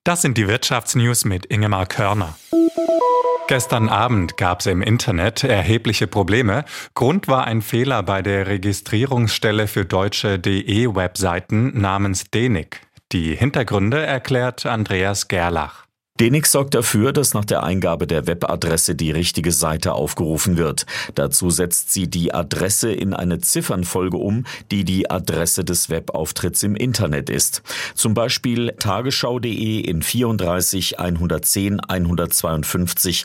Das sind die Wirtschaftsnews mit Ingemar Körner. Gestern Abend gab es im Internet erhebliche Probleme. Grund war ein Fehler bei der Registrierungsstelle für deutsche DE-Webseiten namens DENIC. Die Hintergründe erklärt Andreas Gerlach. DENIC sorgt dafür, dass nach der Eingabe der Webadresse die richtige Seite aufgerufen wird. Dazu setzt sie die Adresse in eine Ziffernfolge um, die die Adresse des Webauftritts im Internet ist. Zum Beispiel tagesschau.de in 34 110 152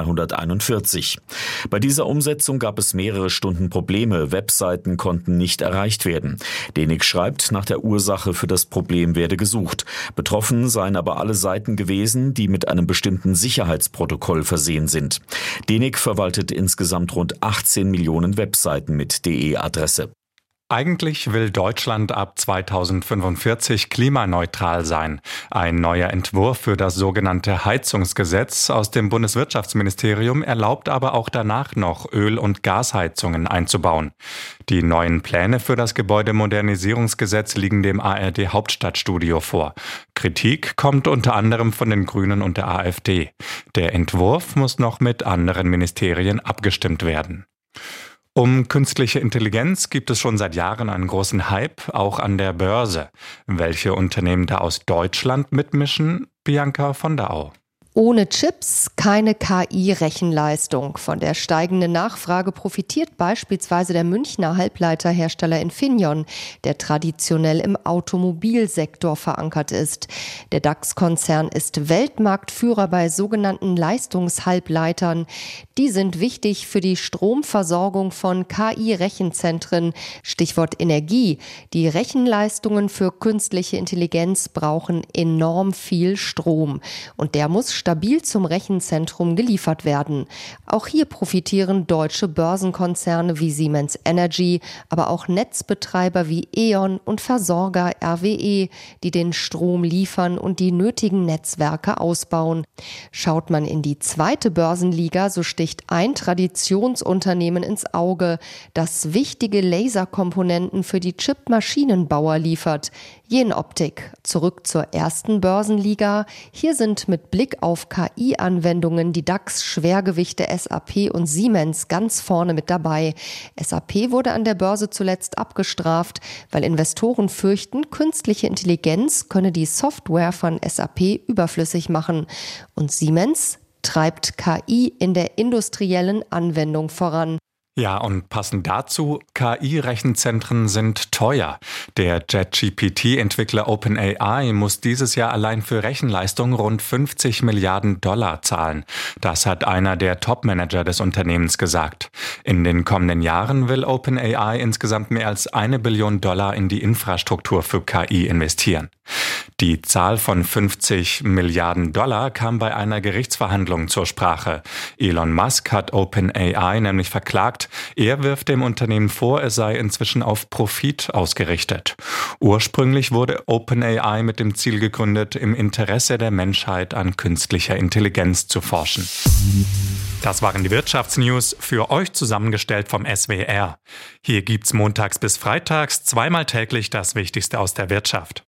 241. Bei dieser Umsetzung gab es mehrere Stunden Probleme. Webseiten konnten nicht erreicht werden. DENIC schreibt, nach der Ursache für das Problem werde gesucht. Betroffen seien aber alle Seiten gewesen, die mit einem bestimmten Sicherheitsprotokoll versehen sind. DENIC verwaltet insgesamt rund 18 Millionen Webseiten mit DE-Adresse. Eigentlich will Deutschland ab 2045 klimaneutral sein. Ein neuer Entwurf für das sogenannte Heizungsgesetz aus dem Bundeswirtschaftsministerium erlaubt aber auch danach noch Öl- und Gasheizungen einzubauen. Die neuen Pläne für das Gebäudemodernisierungsgesetz liegen dem ARD Hauptstadtstudio vor. Kritik kommt unter anderem von den Grünen und der AfD. Der Entwurf muss noch mit anderen Ministerien abgestimmt werden. Um künstliche Intelligenz gibt es schon seit Jahren einen großen Hype, auch an der Börse. Welche Unternehmen da aus Deutschland mitmischen? Bianca von der Au. Ohne Chips keine KI-Rechenleistung. Von der steigenden Nachfrage profitiert beispielsweise der Münchner Halbleiterhersteller Infineon, der traditionell im Automobilsektor verankert ist. Der DAX-Konzern ist Weltmarktführer bei sogenannten Leistungshalbleitern. Die sind wichtig für die Stromversorgung von KI-Rechenzentren. Stichwort Energie. Die Rechenleistungen für künstliche Intelligenz brauchen enorm viel Strom. Und der muss stabil zum Rechenzentrum geliefert werden. Auch hier profitieren deutsche Börsenkonzerne wie Siemens Energy, aber auch Netzbetreiber wie E.ON und Versorger RWE, die den Strom liefern und die nötigen Netzwerke ausbauen. Schaut man in die zweite Börsenliga, so sticht ein Traditionsunternehmen ins Auge, das wichtige Laserkomponenten für die Chipmaschinenbauer liefert. Jenoptik. Zurück zur ersten Börsenliga. Hier sind mit Blick auf KI-Anwendungen die DAX-Schwergewichte SAP und Siemens ganz vorne mit dabei. SAP wurde an der Börse zuletzt abgestraft, weil Investoren fürchten, künstliche Intelligenz könne die Software von SAP überflüssig machen. Und Siemens treibt KI in der industriellen Anwendung voran. Ja, und passend dazu, KI-Rechenzentren sind teuer. Der ChatGPT-Entwickler OpenAI muss dieses Jahr allein für Rechenleistung rund 50 Milliarden Dollar zahlen. Das hat einer der Top-Manager des Unternehmens gesagt. In den kommenden Jahren will OpenAI insgesamt mehr als 1 Billion Dollar in die Infrastruktur für KI investieren. Die Zahl von 50 Milliarden Dollar kam bei einer Gerichtsverhandlung zur Sprache. Elon Musk hat OpenAI nämlich verklagt. Er wirft dem Unternehmen vor, es sei inzwischen auf Profit ausgerichtet. Ursprünglich wurde OpenAI mit dem Ziel gegründet, im Interesse der Menschheit an künstlicher Intelligenz zu forschen. Das waren die Wirtschaftsnews, für euch zusammengestellt vom SWR. Hier gibt's montags bis freitags zweimal täglich das Wichtigste aus der Wirtschaft.